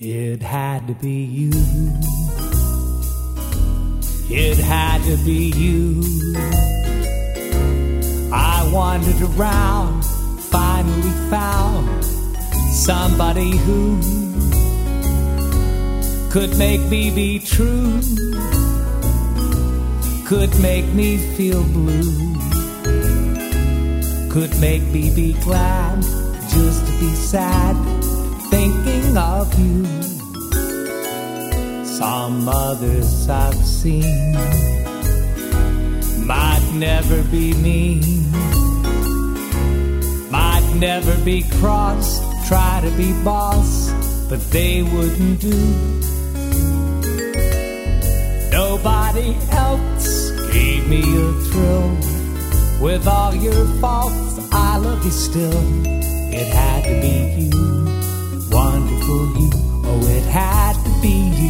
It had to be you. It had to be you. I wandered around, finally found somebody who could make me be true, could make me feel blue, could make me be glad just to be sad, thinking of you. Some others I've seen might never be mean, might never be cross, try to be boss, but they wouldn't do. Nobody else gave me a thrill. With all your faults, I love you still. It had to be you, wonderful you. Oh, it had to be you.